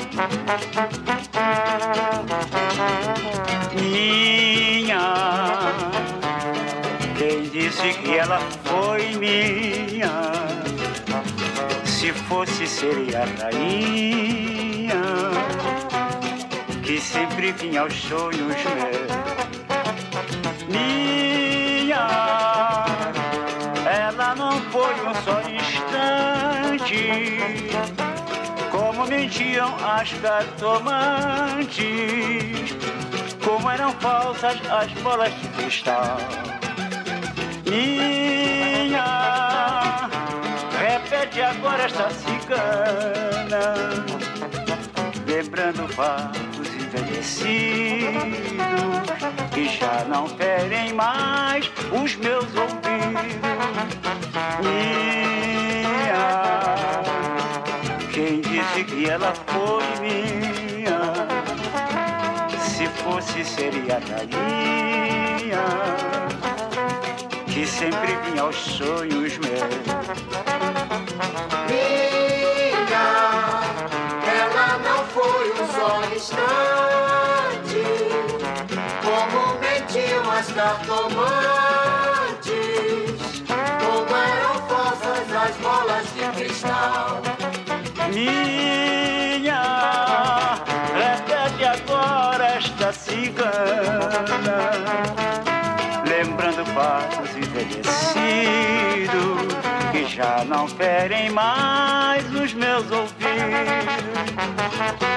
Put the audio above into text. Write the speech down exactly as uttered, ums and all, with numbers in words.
Minha, quem disse que ela foi minha? Se fosse seria a rainha, que sempre vinha aos sonhos meus. Minha, ela não foi um só instante, como mentiam as cartomantes, como eram falsas as bolas de cristal. Minha, repete agora esta cigana, lembrando fatos envelhecidos que já não ferem mais os meus ouvidos. Minha, quem disse que ela foi minha? Se fosse seria a rainha, que sempre vinha aos sonhos meus. Minha, ela não foi um só instante, como mentiam as cartomantes, como eram falsas as bolas de cristal. Minha, repete agora esta cigana, lembrando fatos envelhecidos que já não ferem mais os meus ouvidos.